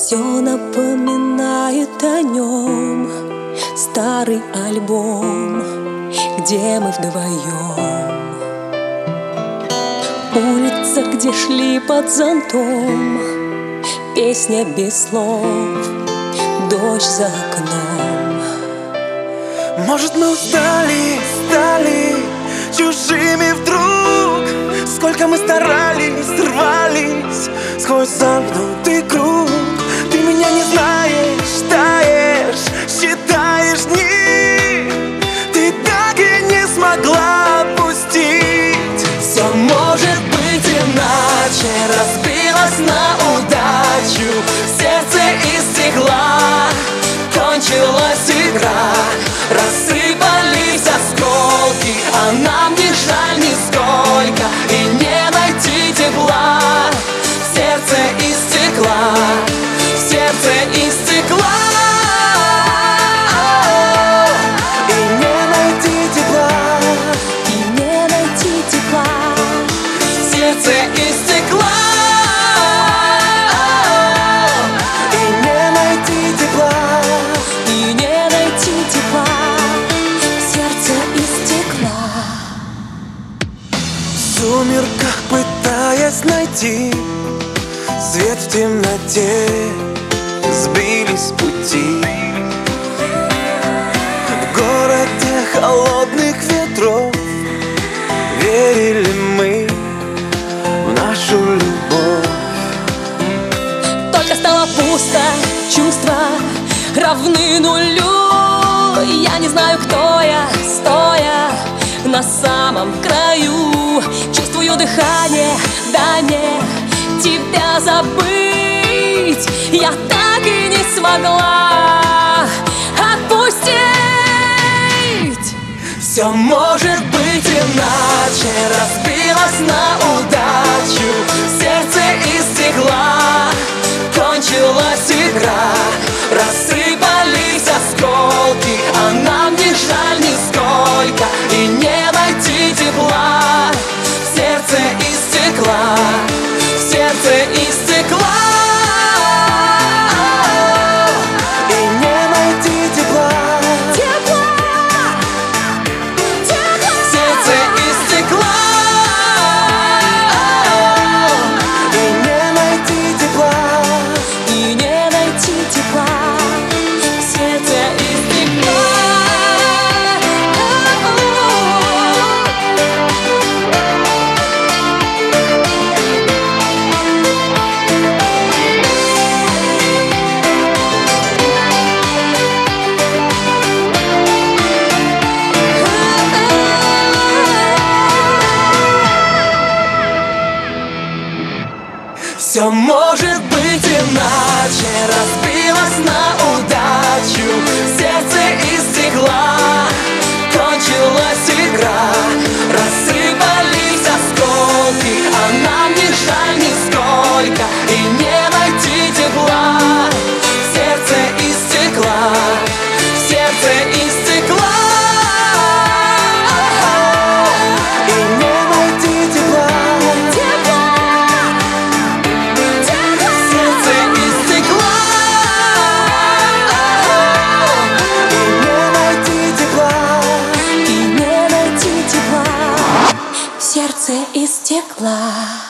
Все напоминает о нем старый альбом, где мы вдвоем. Улица, где шли под зонтом, песня без слов, дождь за окном. Может, мы устали, стали чужими вдруг. Сколько мы старались, рвались сквозь замкнутый круг. Ты меня не знаешь, таешь, считаешь дни. Ты так и не смогла отпустить. Все может быть иначе, разбилась на удачу. Сердце из стекла, кончилась игра. Рассыпались осколки, а нам не жаль нисколько. И не найти тепла в сердце из стекла, в сердце из стекла. И не найти тепла, И не найти тепла в сердце из стекла. и не найти тепла. И не найти тепла в сердце из стекла. В сумерках пытаясь найти свет в темноте, сбились с пути. В городе холодных ветров верили мы в нашу любовь. Только стало пусто, чувства равны нулю. Я не знаю, кто я, стоя на самом краю. Чувствую дыхание, да не тебя забыть. Я так и не смогла отпустить. Все может быть иначе, разбилась на удачу. Сердце из стекла, кончилась игра. Рассыпались осколки, а нам не жаль нисколько. И не найти тепла в сердце из стекла, в сердце из стекла. И не найти тепла, В сердце из стекла. и не найти тепла. И не найти тепла в сердце из стекла. Все может быть иначе, разбилась на удачу. Сердце из стекла, кончилась игра. Рассыпались осколки, а нам не жаль нисколько. И не найти тепла в сердце из стекла, в сердце из стекла. И не найти тепла, Сердце из стекла. и не найти тепла. И не найти тепла в сердце из стекла.